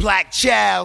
Black child.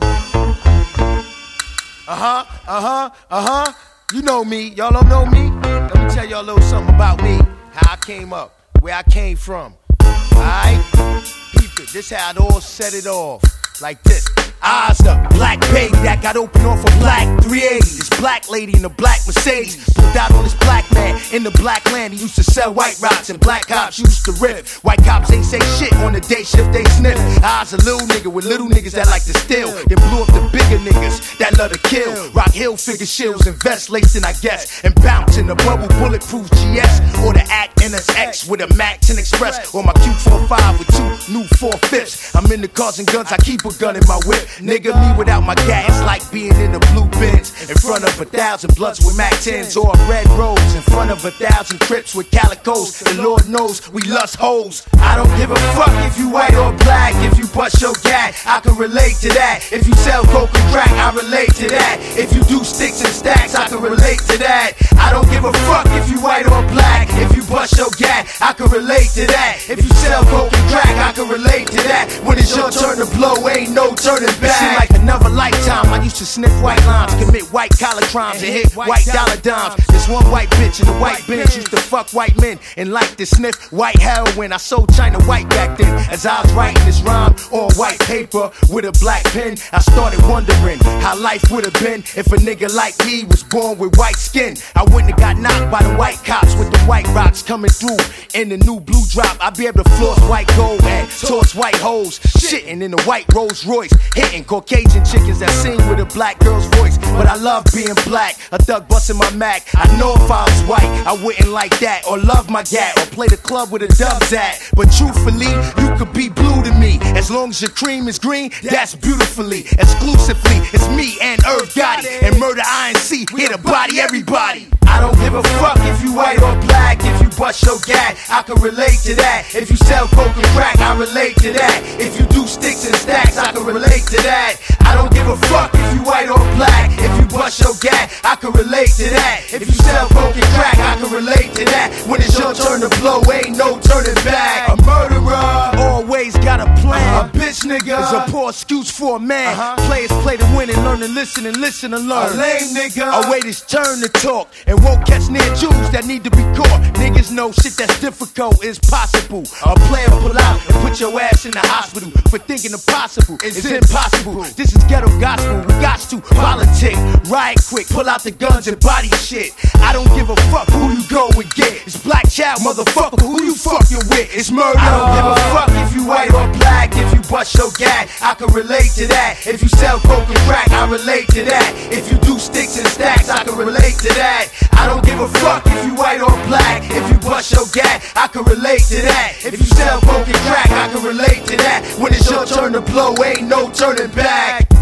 You know me. Y'all don't know me? Let me tell y'all a little something about me. How I came up, where I came from. Alright? Peep it. This how it all set it off. Like this. Eyes up, black baby that got open off a black 380. This black lady in a black Mercedes pulled out on this black man in the black land. He used to sell white rocks and black cops used to rip. White cops ain't say shit on the day shift, they sniff. Eyes a little nigga with little niggas that like to steal. Then blew up the bigger niggas that love to kill. Rock Hill figure shields and vests lacing, I guess. And bounce in the bubble bulletproof GS. Or the Act NSX with a Mac 10 Express. Or my Q45 with 2 new 4/5s. I'm in the cars and guns, I keep a gun in my whip. Nigga, me without my gas, like being in the blue Benz. In front of 1,000 blunts with Mac 10s. Or a red rose in front of 1,000 crips with calicos. And Lord knows we lust hoes. I don't give a fuck if you white or black. If you bust your gat, I can relate to that. If you sell coke and crack, I relate to that. If you do sticks and stacks, I can relate to that. I don't give a fuck if you white or black. If you bust your gat, I can relate to that. If you sell coke and crack, I can relate to that. When it's your turn to blow, ain't no turning back. Seem like another lifetime. I used to sniff white lines, commit white collar crimes, and hit white dollar dimes. This one white bitch in the white Benz used to fuck white men and like to sniff white heroin. I sold China white back then. As I was writing this rhyme on white paper with a black pen, I started wondering how life would have been if a nigga like me was born with white skin. I wouldn't have got knocked by the white cops with the white rocks coming through in the new blue drop. I'd be able to floss white gold and toss white hoes, shitting in the white Rolls Royce, hitting Caucasian chickens that sing with a black girl's voice. But I love being black, a thug busting my Mac. I know if I was white, I wouldn't like that, or love my gat, or play the club with the dubs at. But truthfully, you could be blue to me. As long as your cream is green, that's beautifully. Exclusively, it's me and Irv Gotti. And Murder INC, here to body everybody. I don't give a fuck if you white or black. If you bust your gat, I can relate to that. If you sell coke and crack, I relate to that. If you do sticks and stacks, I can relate to that. I don't give a fuck if you white or black. If you bust your gat, I can relate to that. If you sell coke and crack, I can relate to that. When it's your turn to blow, ain't no turning back. A murderer always got a plan. A bitch nigga is a poor excuse for a man. Players play to win and learn to listen and listen to learn. A lame nigga I wait his turn to talk and won't catch near Jews that need to be caught. Niggas know shit that's difficult is possible. A player pull out and put your ass in the hospital for thinking impossible is impossible. This is ghetto gospel, we got to politic. Riot quick, pull out the guns and body shit. I don't give a fuck who you go and get. It's black child, motherfucker, who you fucking with? It's murder. I don't give a fuck if you white or black. If you bust your gat, I can relate to that. If you sell coke and crack, I relate to that. If you do sticks and stacks, I can relate to that. I don't give a fuck if you white or black. If you bust your gat, I can relate to that. If you sell coke and crack, I can relate to that. When it's your turn to blow, ain't no turning back.